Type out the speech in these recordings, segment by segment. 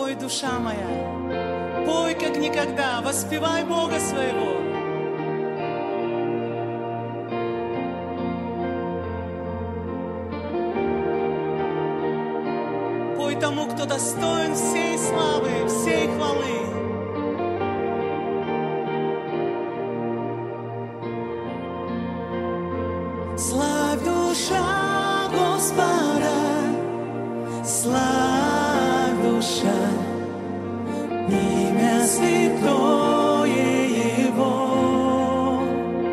Пой, душа моя, пой, как никогда, воспевай Бога своего. Пой тому, кто достоин всей славы, всей хвалы. Славь, душа Господа, славь, душа, имя святое Его.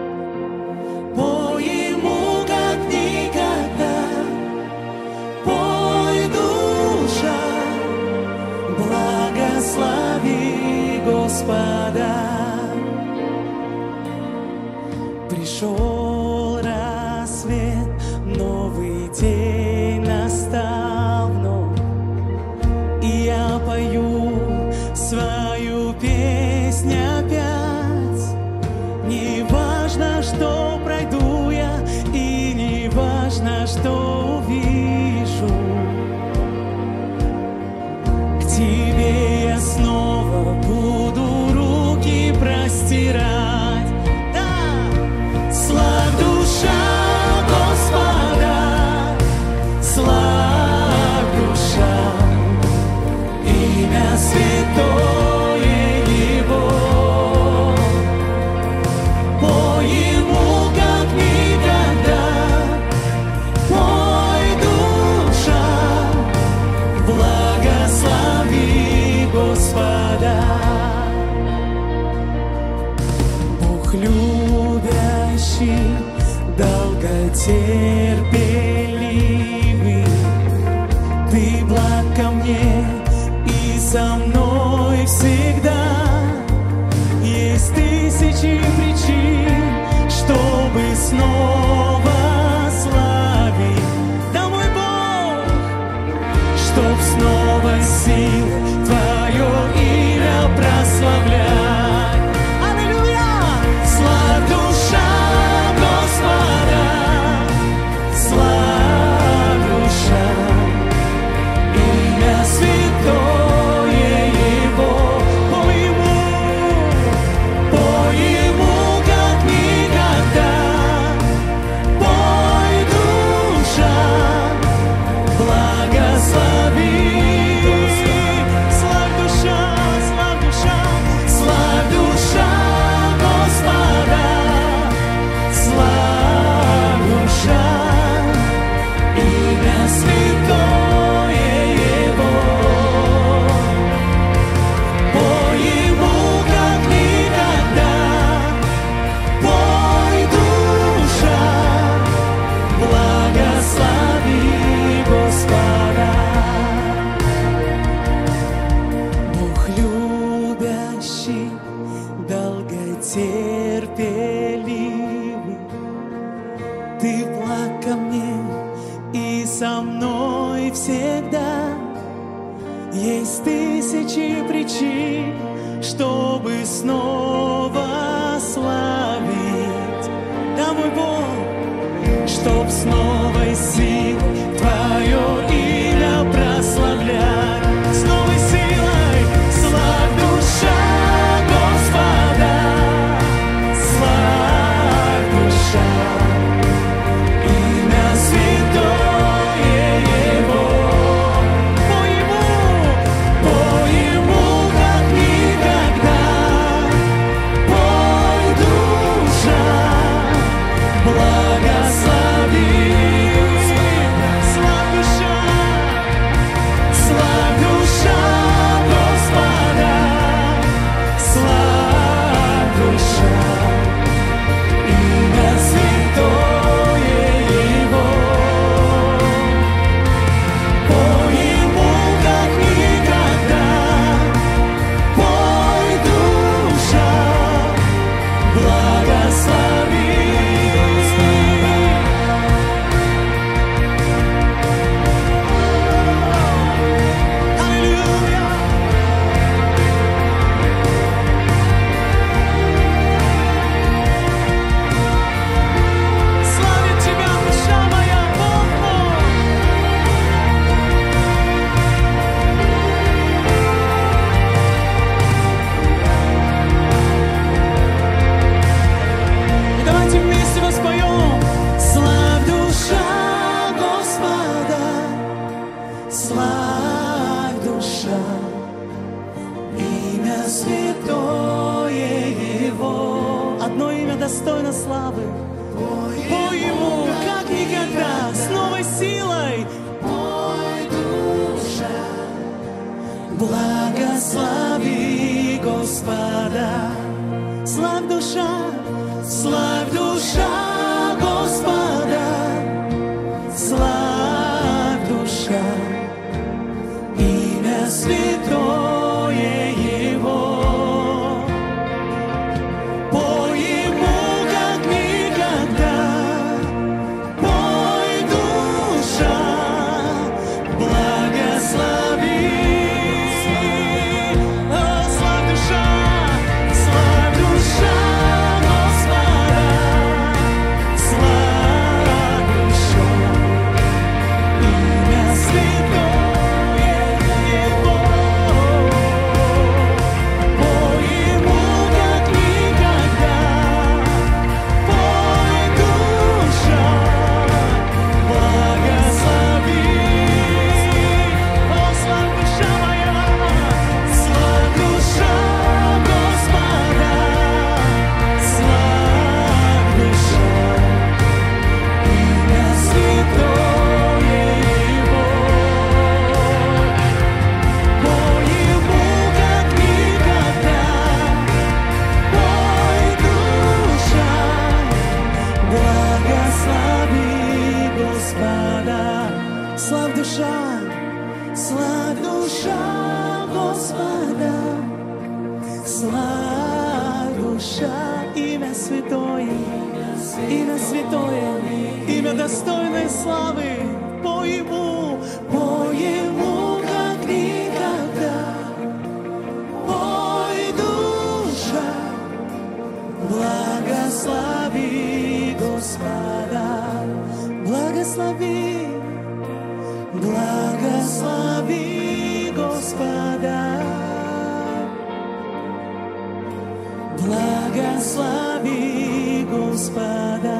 Пой Ему, как никогда, пой, душа, благослови Господа. Пришел рассвет, новый день настал вновь, и я пою свою песнь опять. Не важно, что пройду я, и не важно, что увижу. К Тебе я снова буду руки простирать. Да! Славь, душа Господа, славь, душа, имя святое Его. Пой Ему, как никогда, пой, душа, благослови Господа. Бог любящий, долготерпеливый, Ты благ ко мне и со мной всегда. Есть тысячи причин, чтобы снова славить. Да, мой Бог, чтоб снова силой Твое имя прославлять. Аллилуйя! Славь, душа Господа, славь, душа, имя святое Его. Пой Ему, как никогда, пой, душа, благослови. Славь, душа, славь, душа, славь, душа Господа, славь, душа, имя святое Его. Пой Ему, как никогда, пой, душа, благослови Господа. Бог любящий, долготерпеливый, Ты благ ко мне и со мной всегда. Есть тысячи причин, чтобы снова славить. Да, мой Бог, чтоб с новой силой Твое имя прославлять. С новой силой славь, душа Господа, славь, душа, имя святое Его. Пой Ему, как никогда, пой, душа, благослови Господа. Славь душа Господа. Славь душа, имя святое Его. Пой Ему, как никогда, пой душа, благослови. О, славь душа Господа. Славь душа, имя святое Его. Пой Ему, как никогда, пой душа, благослови. О, славь душа моя, славь душа Господа. Славь душа, имя святое Его. Пой Ему, как никогда, пой душа, благослови Господа. Славь душа Господа. Славь душа, имя святое, имя достойной славы. Пой Ему, как никогда, пой душа, благослови Господа. Благослови Господа. Благослови Господа.